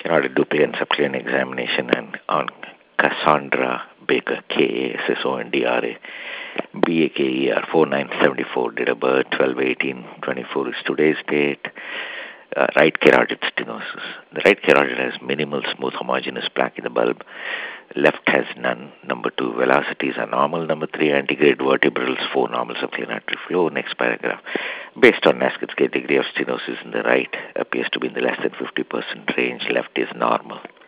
carotid duplicate and subclinic examination and on Cassandra Baker, Kassondra, Baker, 4974, date of birth 12/18/24 is today's date. Right carotid stenosis. The right carotid has minimal smooth homogeneous plaque in the bulb. Left has none. Number 2, velocities are normal. Number 3, antegrade vertebrals, 4 normal subclinic artery flow. Next paragraph. Based on Naskett's scale, degree of stenosis in the right appears to be in the less than 50% range. Left is normal.